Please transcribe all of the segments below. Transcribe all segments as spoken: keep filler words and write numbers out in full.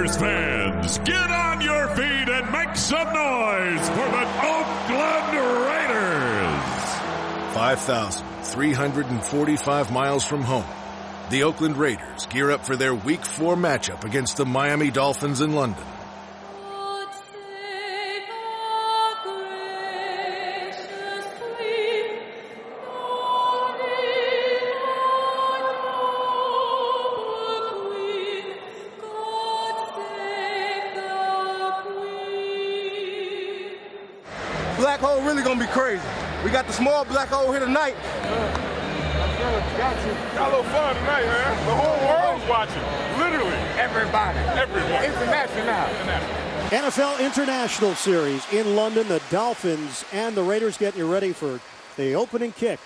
Raiders fans, get on your feet and make some noise for the Oakland Raiders. five thousand three hundred forty-five miles from home, the Oakland Raiders gear up for their Week four matchup against the Miami Dolphins in London. Black hole really gonna be crazy. We got the small black hole here tonight. Got you. Got a little fun tonight, man. The whole world's watching. Literally. Everybody. Everyone. International. N F L International Series in London. The Dolphins and the Raiders getting you ready for the opening kick.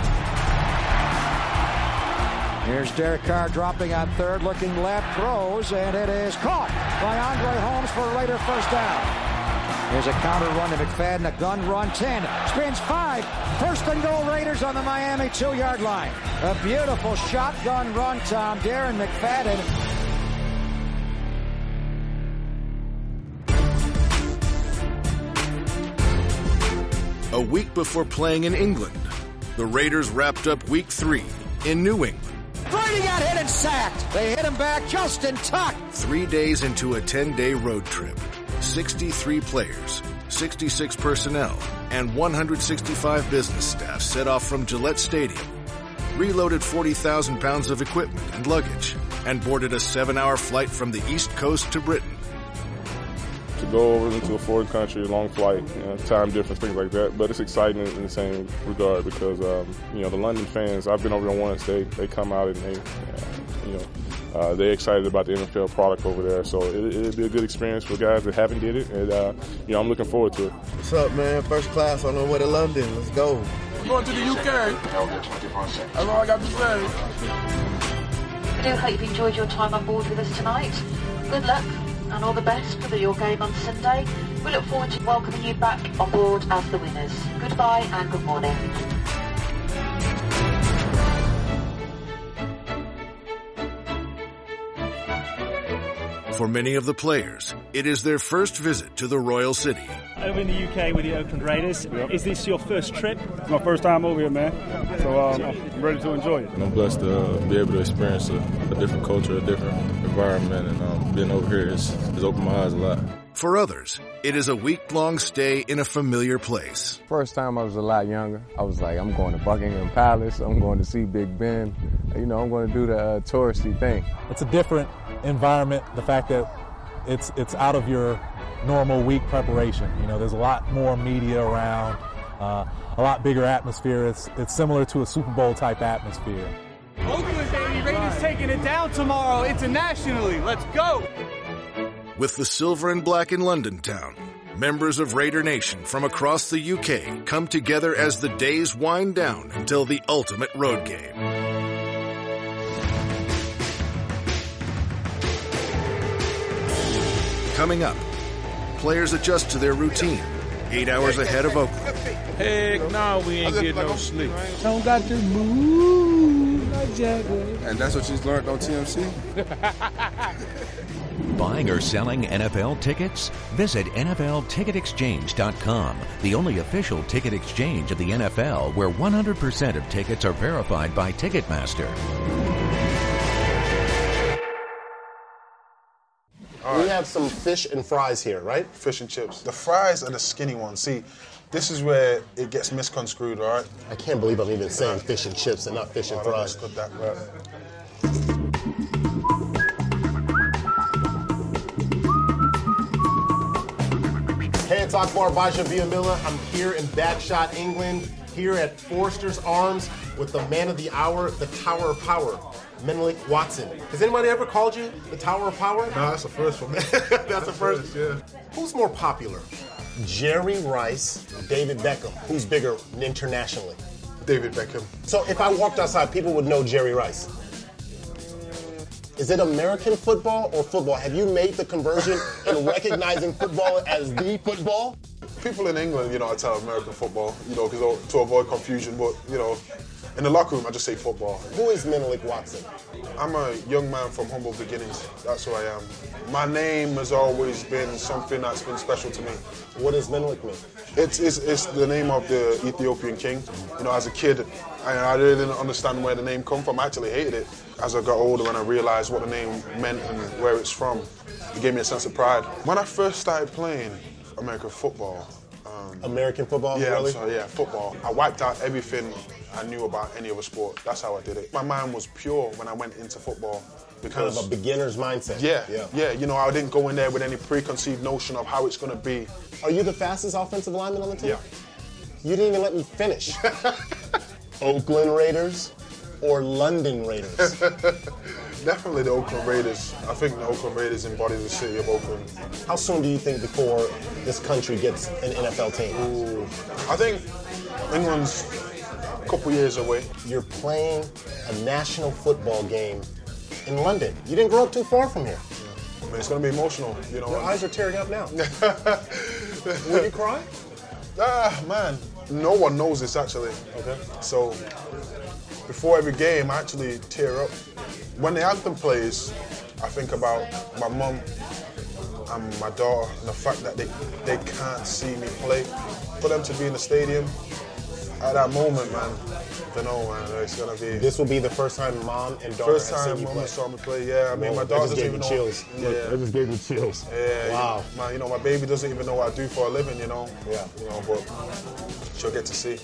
Here's Derek Carr dropping on third, looking left, throws, and it is caught by Andre Holmes for a Raider first down. Here's a counter run to McFadden, a gun run, ten, spins five, first and goal Raiders on the Miami two-yard line. A beautiful shotgun run, Tom. Darren McFadden. A week before playing in England, the Raiders wrapped up Week three in New England. Brady got hit and sacked. They hit him back just in time. Three days into a ten-day road trip, sixty-three players, sixty-six personnel, and one hundred sixty-five business staff set off from Gillette Stadium, reloaded forty thousand pounds of equipment and luggage, and boarded a seven-hour flight from the East Coast to Britain. To go over into a foreign country, a long flight, you know, time difference, things like that. But it's exciting in the same regard because, um, you know, the London fans, I've been over there once, they, they come out and they, uh, you know, Uh, they're excited about the N F L product over there, so it, it'll be a good experience for guys that haven't did it, and uh, you know I'm looking forward to it. What's up, man? First class on the way to London. Let's go. We're going to the U K. That's all I got to say. I do hope you enjoyed your time on board with us tonight. Good luck and all the best for your game on Sunday. We look forward to welcoming you back on board as the winners. Goodbye and good morning. For many of the players, it is their first visit to the Royal City. Over in the U K with the Oakland Raiders, yep. Is this your first trip? It's my first time over here, man. So um, I'm ready to enjoy it. And I'm blessed to uh, be able to experience a, a different culture, a different environment, and um, being over here has, has opened my eyes a lot. For others, it is a week-long stay in a familiar place. First time I was a lot younger, I was like, I'm going to Buckingham Palace, I'm going to see Big Ben, you know, I'm going to do the uh, touristy thing. It's a different environment, the fact that it's it's out of your normal week preparation. You know, there's a lot more media around, uh, a lot bigger atmosphere. It's it's similar to a Super Bowl type atmosphere. Oakland, baby, Raiders taking it down tomorrow internationally. Let's go! With the silver and black in London town, members of Raider Nation from across the U K come together as the days wind down until the ultimate road game. Coming up, players adjust to their routine, eight hours ahead of Oakland. Heck no, we ain't getting no sleep. Don't got to move like Jagger. And that's what you learned on T M C? Buying or selling N F L tickets? Visit N F L ticket exchange dot com, the only official ticket exchange of the N F L where one hundred percent of tickets are verified by Ticketmaster. Right. We have some fish and fries here, right? Fish and chips. The fries are the skinny ones. See, this is where it gets misconstrued, all right? I can't believe I'm even saying fish and chips and not fish and fries. That, right. Hey, it's Akbar Bajaviamila. I'm here in Bagshot, England, here at Forster's Arms with the man of the hour, the Tower of Power, Menelik Watson. Has anybody ever called you the Tower of Power? No, that's the first for me. That's the first? Yeah. Who's more popular? Jerry Rice, David Beckham. Who's bigger internationally? David Beckham. So if I walked outside, people would know Jerry Rice. Is it American football or football? Have you made the conversion in recognizing football as the football? people in England, you know, I tell American football, you know, because to avoid confusion. But you know, in the locker room, I just say football. Who is Menelik Watson? I'm a young man from humble beginnings. That's who I am. My name has always been something that's been special to me. What does Menelik mean? It's, it's, it's the name of the Ethiopian king. You know, as a kid, I, I really didn't understand where the name come from. I actually hated it. As I got older and I realized what the name meant and where it's from, it gave me a sense of pride. When I first started playing American football, um, American football, yeah, really? I'm sorry, yeah, football. I wiped out everything I knew about any other sport. That's how I did it. My mind was pure when I went into football. Because, kind of a beginner's mindset. Yeah, yeah, yeah. You know, I didn't go in there with any preconceived notion of how it's going to be. Are you the fastest offensive lineman on the team? Yeah. You didn't even let me finish. Oakland Raiders or London Raiders? Definitely the Oakland Raiders. I think the Oakland Raiders embody the city of Oakland. How soon do you think before this country gets an N F L team? Ooh. I think England's a couple years away. You're playing a national football game in London. You didn't grow up too far from here. I mean, it's going to be emotional, you know. Your eyes are tearing up now. Will you cry? Ah, man. No one knows this, actually. Okay. So, before every game, I actually tear up. When the anthem plays, I think about my mum and my daughter and the fact that they, they can't see me play. For them to be in the stadium, at that moment, man, I don't know, man, it's gonna be. This will be the first time mom and daughter First have time seen you mom play. saw me play. Yeah, I mean, Whoa, my that daughter just doesn't gave even me know. chills. Yeah, That just gave me chills. Yeah. Wow. Man, you know, my baby doesn't even know what I do for a living. You know. Yeah. You know, but she'll get to see.